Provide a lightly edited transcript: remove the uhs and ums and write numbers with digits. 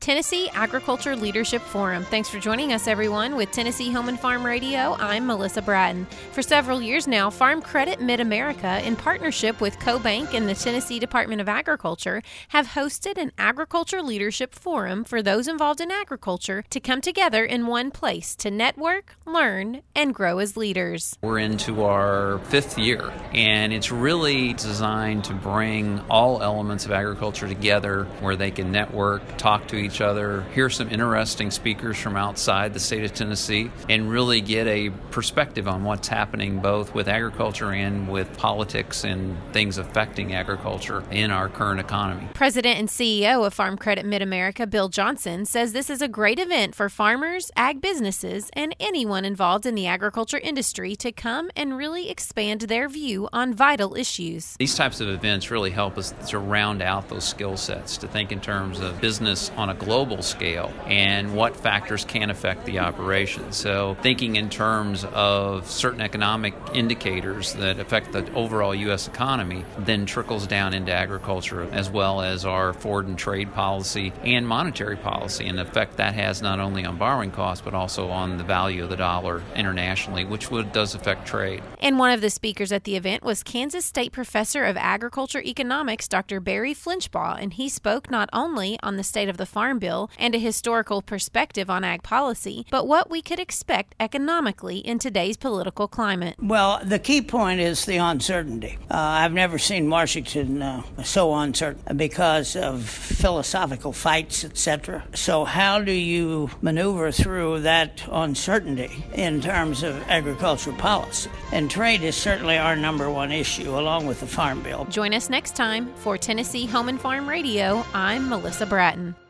Tennessee Agriculture Leadership Forum. Thanks for joining us, everyone. With Tennessee Home and Farm Radio, I'm Melissa Bratton. For several years now, Farm Credit Mid-America, in partnership with CoBank and the Tennessee Department of Agriculture, have hosted an Agriculture Leadership Forum for those involved in agriculture to come together in one place to network, learn, and grow as leaders. We're into our fifth year, and it's really designed to bring all elements of agriculture together where they can network, talk to each other, hear some interesting speakers from outside the state of Tennessee, and really get a perspective on what's happening both with agriculture and with politics and things affecting agriculture in our current economy. President and CEO of Farm Credit Mid-America, Bill Johnson, says this is a great event for farmers, ag businesses, and anyone involved in the agriculture industry to come and really expand their view on vital issues. These types of events really help us to round out those skill sets, to think in terms of business on a global scale and what factors can affect the operation. So thinking in terms of certain economic indicators that affect the overall U.S. economy then trickles down into agriculture, as well as our foreign and trade policy and monetary policy, and the effect that has not only on borrowing costs but also on the value of the dollar internationally, which does affect trade. And one of the speakers at the event was Kansas State Professor of Agriculture Economics, Dr. Barry Flinchbaugh, and he spoke not only on the state of the Farm Bill and a historical perspective on ag policy, but what we could expect economically in today's political climate. Well, the key point is the uncertainty. I've never seen Washington so uncertain because of philosophical fights, etc. So how do you maneuver through that uncertainty in terms of agricultural policy? And trade is certainly our number one issue, along with the Farm Bill. Join us next time for Tennessee Home and Farm Radio. I'm Melissa Bratton.